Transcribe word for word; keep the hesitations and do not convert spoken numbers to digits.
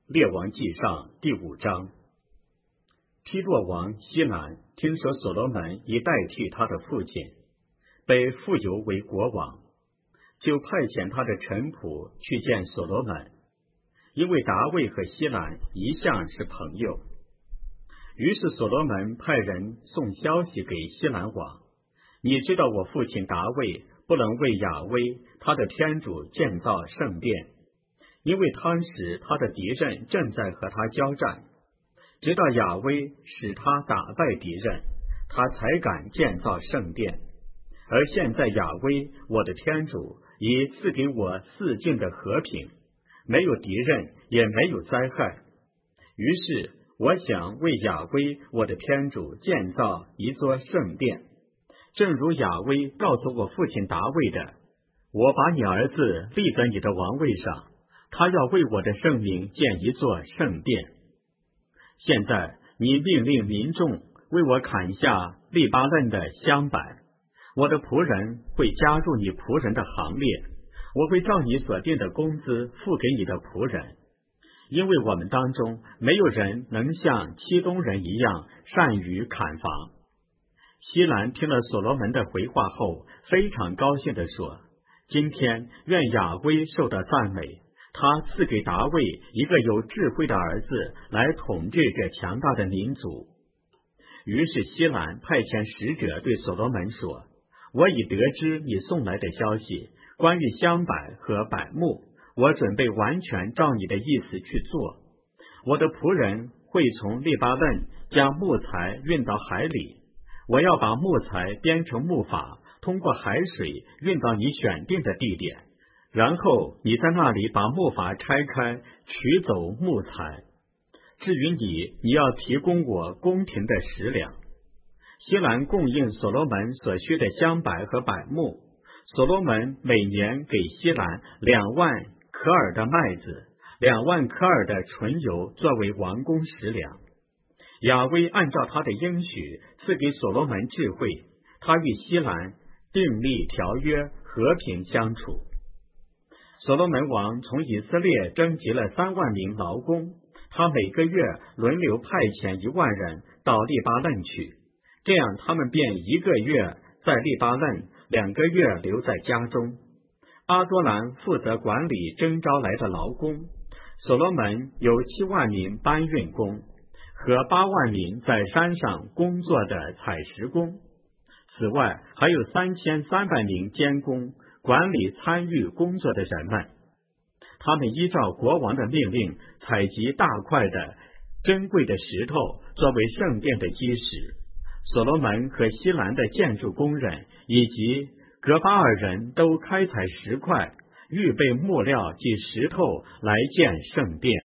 列王纪上第五章。提多王西兰听说所罗门已代替他的父亲，被复游为国王，就派遣他的臣仆去见所罗门，因为达味和西兰一向是朋友。于是所罗门派人送消息给西兰王，你知道我父亲达味不能为亚威他的天主建造圣殿，因为当时他的敌人正在和他交战，直到亚威使他打败敌人，他才敢建造圣殿。而现在亚威我的天主已赐给我四境的和平，没有敌人，也没有灾害。于是我想为亚威我的天主建造一座圣殿，正如亚威告诉我父亲达味的，我把你儿子立在你的王位上，他要为我的圣名建一座圣殿。现在你命令民众为我砍下利巴嫩的香柏，我的仆人会加入你仆人的行列，我会照你所定的工资付给你的仆人，因为我们当中没有人能像漆东人一样善于砍伐。西兰听了所罗门的回话后，非常高兴地说，今天愿亚威受到赞美，他赐给达味一个有智慧的儿子来统治这强大的民族。于是西兰派遣使者对所罗门说，我已得知你送来的消息，关于香柏和柏木，我准备完全照你的意思去做。我的仆人会从利巴嫩将木材运到海里，我要把木材编成木筏，通过海水运到你选定的地点，然后你在那里把木筏拆开，取走木材。至于你，你要提供我公平的食粮。西兰供应所罗门所需的香柏和柏木，所罗门每年给西兰两万可尔的麦子，两万可尔的纯油作为王宫食粮。亚威按照他的应许赐给所罗门智慧，他与西兰订立条约，和平相处。所罗门王从以色列征集了三万名劳工，他每个月轮流派遣一万人到利巴嫩去，这样他们便一个月在利巴嫩，两个月留在家中。阿多兰负责管理征召来的劳工，所罗门有七万名搬运工和八万名在山上工作的采石工，此外还有三千三百名监工，管理参与工作的人们。他们依照国王的命令，采集大块的珍贵的石头作为圣殿的基石。所罗门和西兰的建筑工人以及格巴尔人都开采石块，预备木料及石头来建圣殿。